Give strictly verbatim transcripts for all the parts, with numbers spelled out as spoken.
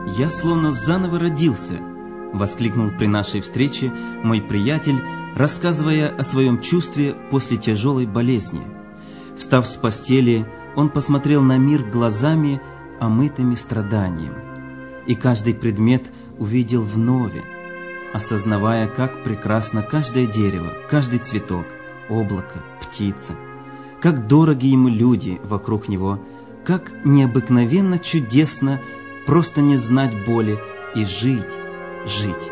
«Я словно заново родился», — воскликнул при нашей встрече мой приятель, рассказывая о своем чувстве после тяжелой болезни. Встав с постели, он посмотрел на мир глазами, омытыми страданием, и каждый предмет увидел вновь, осознавая, как прекрасно каждое дерево, каждый цветок, облако, птица, как дороги ему люди вокруг него, как необыкновенно чудесно просто не знать боли и жить, жить.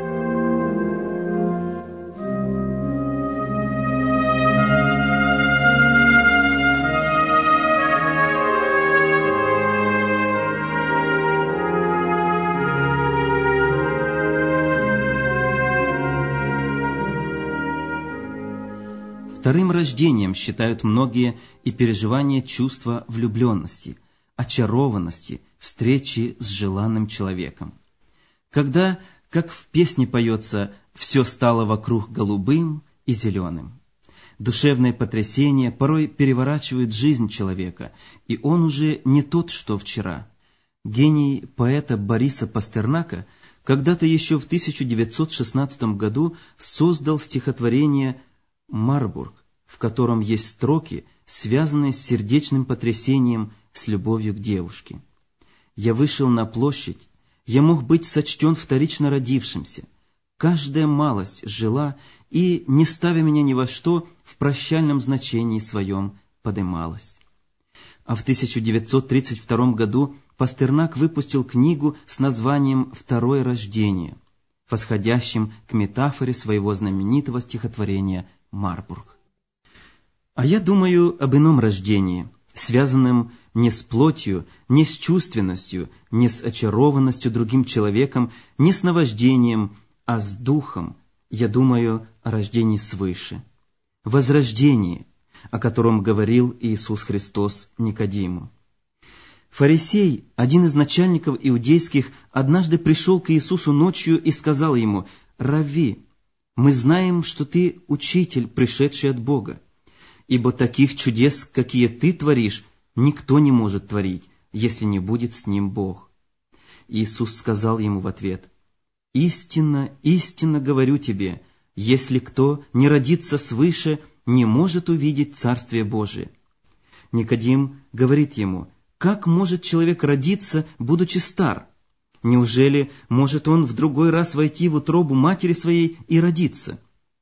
Вторым рождением считают многие и переживание чувства влюбленности, очарованности, встречи с желанным человеком. Когда, как в песне поется, «все стало вокруг голубым и зеленым». Душевные потрясения порой переворачивают жизнь человека, и он уже не тот, что вчера. Гений поэта Бориса Пастернака когда-то еще в тысяча девятьсот шестнадцатом году создал стихотворение «Марбург», в котором есть строки, связанные с сердечным потрясением, с любовью к девушке. «Я вышел на площадь, я мог быть сочтен вторично родившимся. Каждая малость жила и, не ставя меня ни во что, в прощальном значении своем подымалась». А в тысяча девятьсот тридцать втором году Пастернак выпустил книгу с названием «Второе рождение», восходящим к метафоре своего знаменитого стихотворения «Марбург». А я думаю об ином рождении, связанном не с плотью, не с чувственностью, не с очарованностью другим человеком, не с наваждением, а с духом. Я думаю о рождении свыше, возрождении, о котором говорил Иисус Христос Никодиму. Фарисей, один из начальников иудейских, однажды пришел к Иисусу ночью и сказал ему: «Равви, мы знаем, что ты учитель, пришедший от Бога, ибо таких чудес, какие ты творишь, никто не может творить, если не будет с ним Бог». Иисус сказал ему в ответ: «Истинно, истинно говорю тебе, если кто не родится свыше, не может увидеть Царствие Божие». Никодим говорит ему: «Как может человек родиться, будучи стар? Неужели может он в другой раз войти в утробу матери своей и родиться?»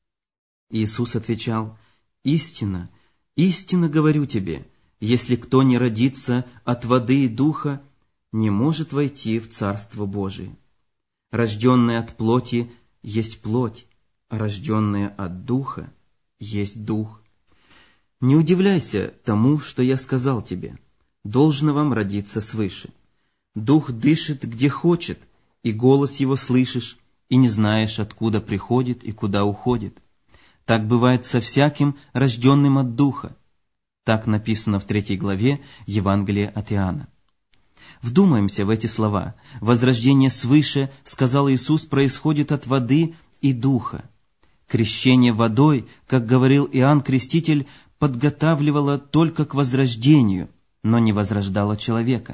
Иисус отвечал: «Истинно, истинно говорю тебе, если кто не родится от воды и духа, не может войти в Царство Божие. Рожденное от плоти есть плоть, а рожденное от духа есть дух. Не удивляйся тому, что я сказал тебе, должно вам родиться свыше. Дух дышит, где хочет, и голос его слышишь, и не знаешь, откуда приходит и куда уходит. Так бывает со всяким, рожденным от Духа». Так написано в третьей главе Евангелия от Иоанна. Вдумаемся в эти слова. Возрождение свыше, сказал Иисус, происходит от воды и Духа. Крещение водой, как говорил Иоанн Креститель, подготавливало только к возрождению, но не возрождало человека.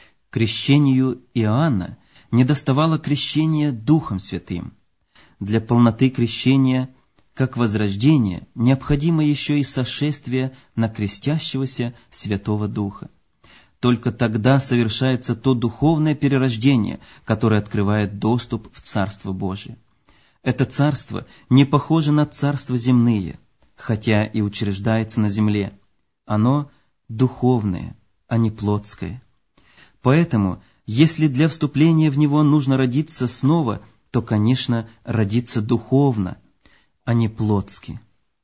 Крещению Иоанна недоставало крещения Духом Святым. Для полноты крещения, как возрождение, необходимо еще и сошествие на крестящегося Святого Духа. Только тогда совершается то духовное перерождение, которое открывает доступ в Царство Божие. Это царство не похоже на царства земные, хотя и учреждается на земле. Оно духовное, а не плотское. Поэтому, если для вступления в него нужно родиться снова, то, конечно, родиться духовно, а не плотски.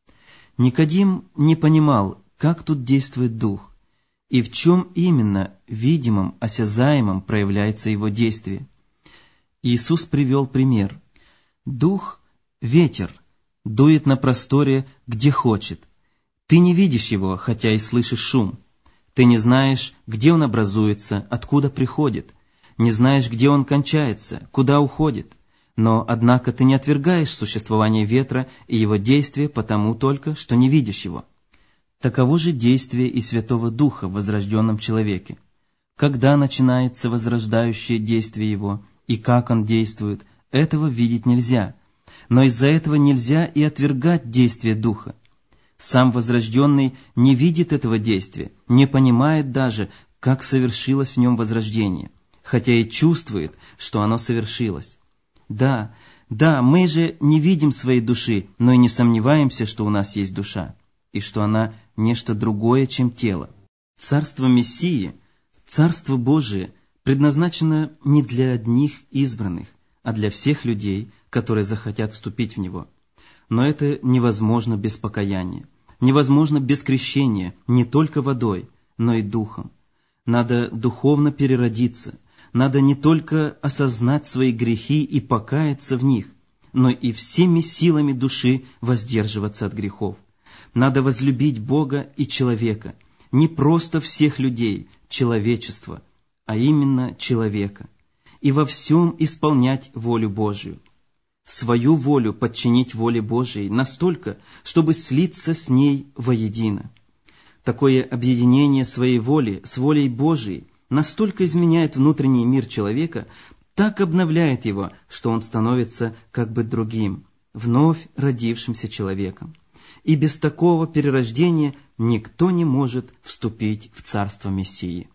Никодим не понимал, как тут действует Дух, и в чем именно видимом, осязаемом проявляется его действие. Иисус привел пример. Дух — ветер, дует на просторе, где хочет. Ты не видишь его, хотя и слышишь шум. Ты не знаешь, где он образуется, откуда приходит. Не знаешь, где он кончается, куда уходит. Но, однако, ты не отвергаешь существование ветра и его действия потому только, что не видишь его. Таково же действие и Святого Духа в возрожденном человеке. когда начинается возрождающее действие его и как он действует, этого видеть нельзя. Но из-за этого нельзя и отвергать действие Духа. Сам возрожденный не видит этого действия, не понимает даже, как совершилось в нем возрождение, хотя и чувствует, что оно совершилось. Да, да, мы же не видим своей души, но и не сомневаемся, что у нас есть душа, и что она нечто другое, чем тело. Царство Мессии, Царство Божие, предназначено не для одних избранных, а для всех людей, которые захотят вступить в него. Но это невозможно без покаяния, невозможно без крещения, не только водой, но и духом. Надо духовно переродиться, надо не только осознать свои грехи и покаяться в них, но и всеми силами души воздерживаться от грехов. Надо возлюбить Бога и человека, не просто всех людей, человечество, а именно человека, и во всем исполнять волю Божию. Свою волю подчинить воле Божией настолько, чтобы слиться с ней воедино. Такое объединение своей воли с волей Божией настолько изменяет внутренний мир человека, так обновляет его, что он становится как бы другим, вновь родившимся человеком. И без такого перерождения никто не может вступить в Царство Мессии.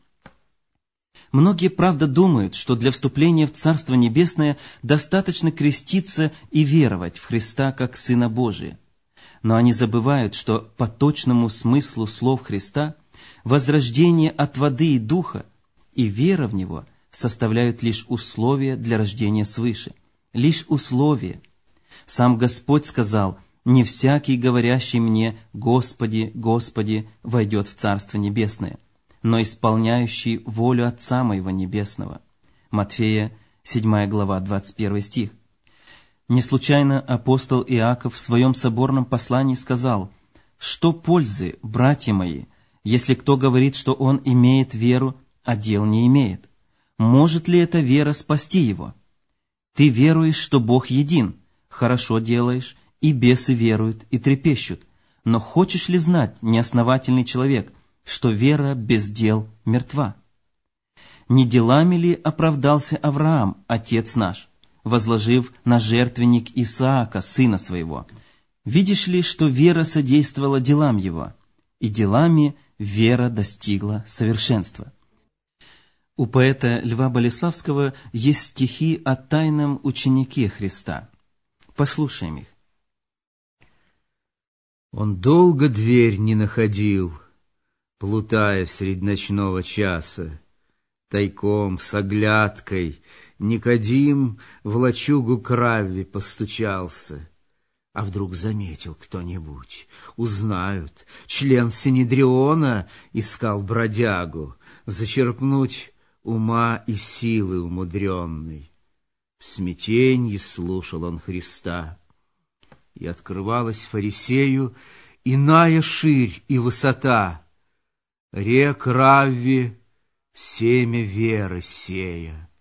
Многие, правда, думают, что для вступления в Царство Небесное достаточно креститься и веровать в Христа как Сына Божия. Но они забывают, что по точному смыслу слов Христа возрождение от воды и духа и вера в Него составляют лишь условия для рождения свыше, лишь условия. Сам Господь сказал: «Не всякий, говорящий мне: Господи, Господи, войдет в Царство Небесное, но исполняющий волю Отца Моего Небесного». Матфея, седьмая глава, двадцать первый стих. Не случайно апостол Иаков в своем соборном послании сказал: «Что пользы, братья мои, если кто говорит, что он имеет веру, а дел не имеет? Может ли эта вера спасти его? Ты веруешь, что Бог един, хорошо делаешь, и бесы веруют и трепещут. Но хочешь ли знать, неосновательный человек, что вера без дел мертва? Не делами ли оправдался Авраам, отец наш, возложив на жертвенник Исаака, сына своего? Видишь ли, что вера содействовала делам его, и делами вера достигла совершенства». У поэта Льва Болеславского есть стихи о тайном ученике Христа. Послушаем их. Он долго дверь не находил, плутая средь ночного часа. Тайком, с оглядкой, Никодим в лачугу к Равве постучался. А вдруг заметил кто-нибудь, узнают, член Синедриона искал бродягу, зачерпнуть ума и силы умудренной. В смятенье слушал он Христа, и открывалась фарисею иная ширь и высота. Рек Равви семя веры сея.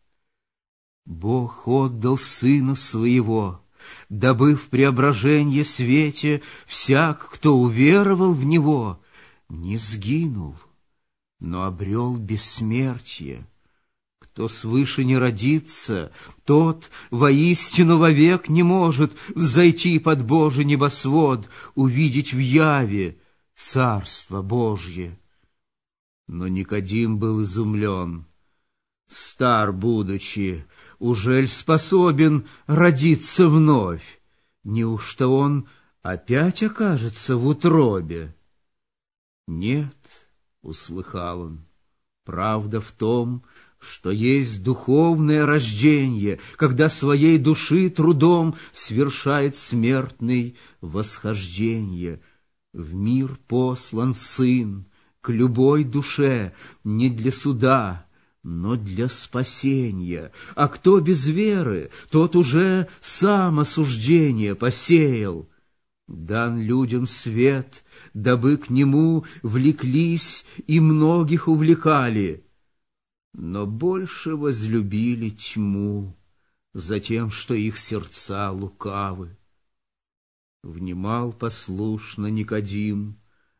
Бог отдал Сына Своего, дабы в преображенье свете всяк, кто уверовал в Него, не сгинул, но обрел бессмертие. Кто свыше не родится, тот воистину вовек не может взойти под Божий небосвод, увидеть в яве Царство Божье. Но Никодим был изумлен. Стар будучи, ужель способен родиться вновь? Неужто он опять окажется в утробе? Нет, услыхал он, правда в том, что есть духовное рождение, когда своей души трудом свершает смертный восхождение. В мир послан Сын к любой душе не для суда, но для спасения. А кто без веры, тот уже сам осуждение посеял. Дан людям свет, дабы к нему влеклись и многих увлекали. Но больше возлюбили тьму, за тем, что их сердца лукавы. Внимал послушно Никодим,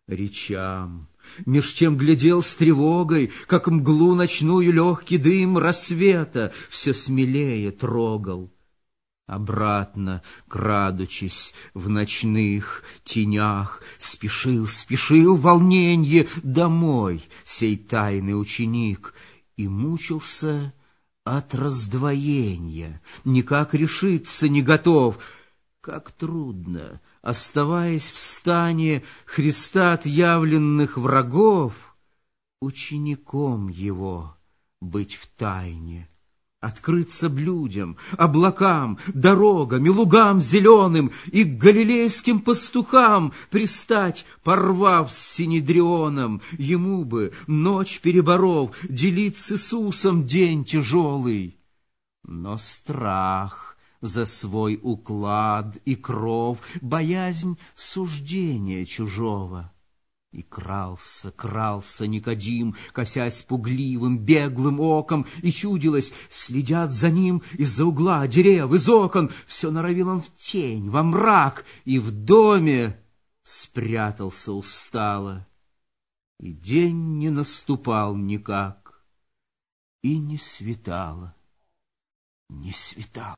речам. Меж тем глядел с тревогой, как мглу ночную легкий дым рассвета все смелее трогал. Обратно, крадучись в ночных тенях, спешил, спешил волненье домой сей тайный ученик и мучился от раздвоения, никак решиться не готов. Как трудно, оставаясь в стане Христа отъявленных врагов, учеником его быть в тайне. Открыться блюдям, облакам, дорогам и лугам зеленым, и к галилейским пастухам пристать, порвав с Синедрионом, ему бы, ночь переборов, делить с Иисусом день тяжелый. Но страх за свой уклад и кров, боязнь суждения чужого. И крался, крался Никодим, косясь пугливым, беглым оком, и чудилось, следят за ним из-за угла дерев, из окон, все норовил он в тень, во мрак, и в доме спрятался устало. И день не наступал никак, и не светало, не светало.